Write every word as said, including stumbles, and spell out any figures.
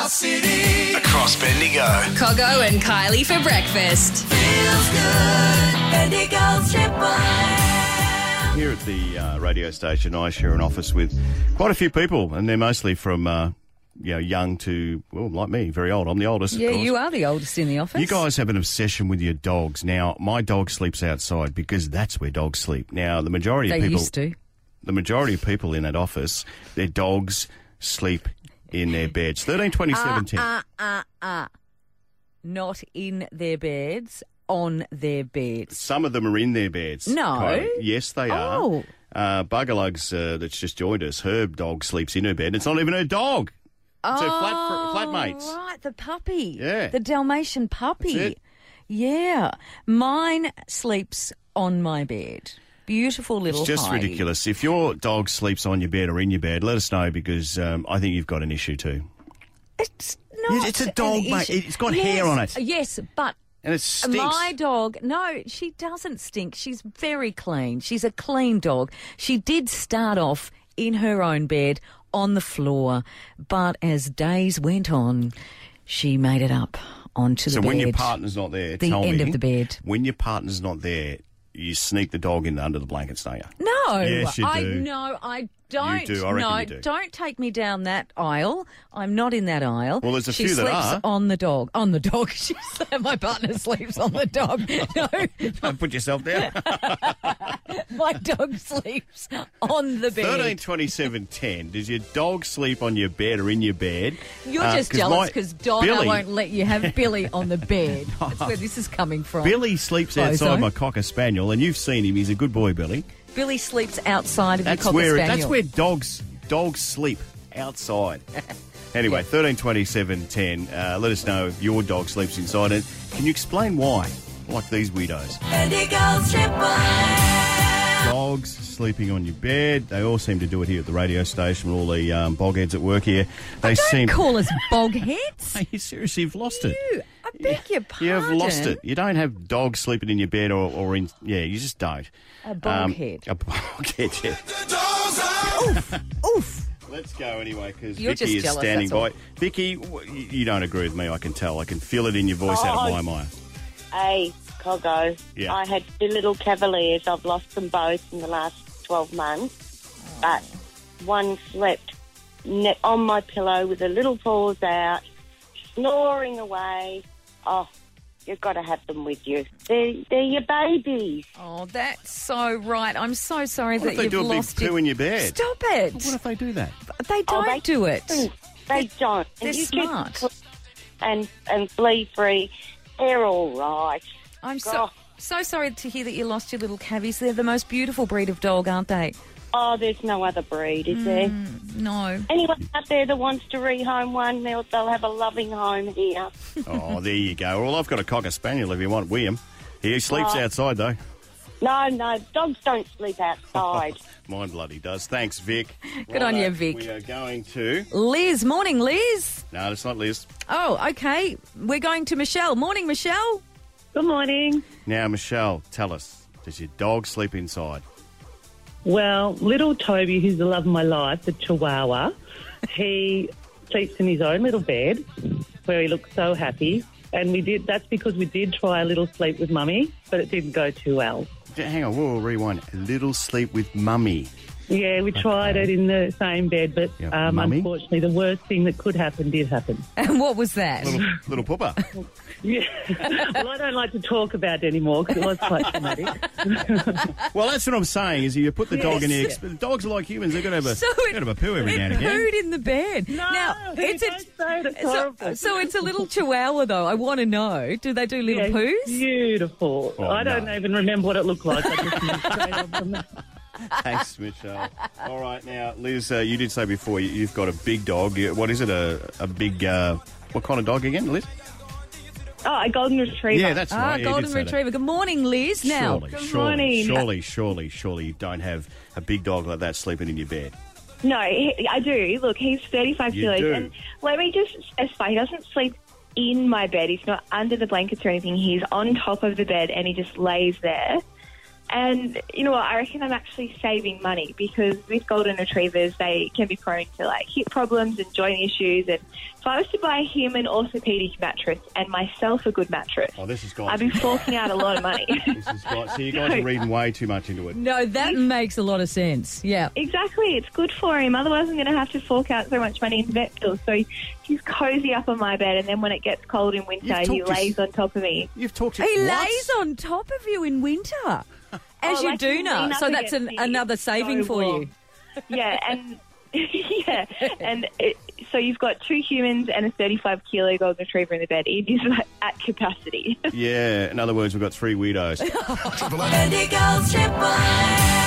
City. Across Bendigo. Coggo and Kylie for breakfast. Feels good. Bendigo's Triple M. Here at the uh, radio station, I share an office with quite a few people, and they're mostly from uh, you know, young to, well, like me, very old. I'm the oldest, Yeah, of course. you are the oldest in the office. You guys have an obsession with your dogs. Now, my dog sleeps outside because that's where dogs sleep. Now, the majority They of people... used to. The majority of people in that office, their dogs sleep in their beds. thirteen twenty-seven ten. Uh, uh, uh. Not in their beds, on their beds. Some of them are in their beds. No. Kylie. Yes, they are. Oh. Uh, Buggerlugs, uh, that's just joined us, her dog sleeps in her bed. It's not even her dog. It's her flat, Oh, flatmates. right, the puppy. Yeah. The Dalmatian puppy. That's it. Yeah. Mine sleeps on my bed. Beautiful little It's just Heidi. ridiculous. If your dog sleeps on your bed or in your bed, let us know because um, I think you've got an issue too. It's not. It's a dog, an mate. issue. It's got Yes, hair on it. Yes, but And it stinks. my dog, no, she doesn't stink. She's very clean. She's a clean dog. She did start off in her own bed on the floor, but as days went on, she made it up onto the so bed. when your partner's not there, The tell end me, of the bed. when your partner's not there, you sneak the dog in under the blankets, don't you? No, Yes, you I do. no, I don't. do, I reckon no, you do. Don't take me down that aisle. I'm not in that aisle. Well, there's a she few that sleeps are. on the dog. On the dog. She's, my partner sleeps on the dog. No, Don't put yourself down. my dog sleeps on the bed. thirteen twenty-seven ten. Does your dog sleep on your bed or in your bed? You're Uh, just 'cause jealous my- because Donna Billy, won't let you have Billy on the bed. That's where this is coming from. Billy sleeps Bozo. outside my Cocker Spaniel, and you've seen him. He's a good boy, Billy. Billy sleeps outside of That's your Cocker where Spaniel. that's where dogs dogs sleep, outside. Anyway, thirteen twenty-seven ten. Uh, let us know if your dog sleeps inside it. Can you explain why? Like these weirdos. Bendigo's Triple M. Dogs sleeping on your bed. They all seem to do it here at the radio station. All the um, bogheads that work here. They Don't seem. call us bogheads. Hey, seriously, you've lost it. You, I beg your pardon. You have lost it. You don't have dogs sleeping in your bed or, or in. Yeah, you just don't. A boghead. Um, a boghead, yeah. The dogs are Oof. Let's go anyway because You're Vicky just is jealous, standing that's all. by. Vicky, w- you you don't agree with me, I can tell. I can feel it in your voice out of my mind. Hey, Coggo. Yeah. I had two little Cavaliers. I've lost them both in the last twelve months. But one slept ne- on my pillow with the little paws out, snoring away. Oh, you've got to have them with you. They're, they're your babies. Oh, that's so right. I'm so sorry What that if they you've do a big lost poo your... in your bed? Stop it. What if they do that? They don't Oh, they do it. They don't. They're and you smart. Keep, and, and flea-free. They're all right. I'm so God. so sorry to hear that you lost your little cavies. They're the most beautiful breed of dog, aren't they? Oh, there's no other breed, is there? No. Anyone out there that wants to rehome one, they'll, they'll have a loving home here. Oh, there you go. Well, I've got a Cocker Spaniel if you want, William. He sleeps Oh. outside, though. No, no, dogs don't sleep outside. Mine bloody does. Thanks, Vic. Good on Righto, you, Vic. We are going to... Liz, morning, Liz. No, it's not Liz. Oh, okay. We're going to Michelle. Morning, Michelle. Good morning. Now, Michelle, tell us, does your dog sleep inside? Well, little Toby, who's the love of my life, the Chihuahua, he sleeps in his own little bed where he looks so happy. And we did. That's because we did try a little sleep with Mummy, but it didn't go too well. D- Hang on, we'll rewind. A little sleep with Mummy. Yeah, we tried Okay. it in the same bed, but Yeah, um, Mummy? unfortunately, the worst thing that could happen did happen. And what was that? Little, little pooper. Yeah. Well, I don't like to talk about it anymore because it was quite traumatic. Well, that's what I'm saying, is you put the dog in Yes. the... Ex- dogs are like humans. They've got to have a, So they've it- got to have a poo every it now and again. pooed in the bed. No, now, it's don't say it, it's so, horrible. so it's a little chihuahua, though. I want to know. Do they do little Yeah, poos? beautiful. Oh, I don't no. even remember what it looked like. I just knew straight on from that. Thanks, Michelle. All right, now, Liz, uh, you did say before you, you've got a big dog. You- What is it, a, a big... Uh, what kind of dog again, Liz? Oh, a golden retriever. Yeah, that's Ah, right. Yeah, you did golden say that. retriever. Good morning, Liz. Now, Surely, Good surely, morning. surely, surely, surely you don't have a big dog like that sleeping in your bed. No, he, I do. Look, he's thirty-five You kilos. do. And let me just specify, he doesn't sleep in my bed. He's not under the blankets or anything. He's on top of the bed and he just lays there. And you know what? I reckon I'm actually saving money because with golden retrievers, they can be prone to like hip problems and joint issues. And if I was to buy him an orthopedic mattress and myself a good mattress, Oh, this has got. I'd be forking out a lot of money. This has got. So you guys are reading way too much into it. No, that makes a lot of sense. Yeah. Exactly, it's good for him. Otherwise, I'm going to have to fork out so much money in vet bills. So he's cozy up on my bed, and then when it gets cold in winter, You've he talked to- lays on top of me. You've talked to. He what? lays on top of you in winter, as Oh, you like do you now. lean up So that's an, against me. another It's saving so for warm. you. Yeah, and yeah, and it, so you've got two humans and a thirty-five kilo golden retriever in the bed. It is like at capacity. Yeah. In other words, we've got three weirdos. Bendigo's Triple M.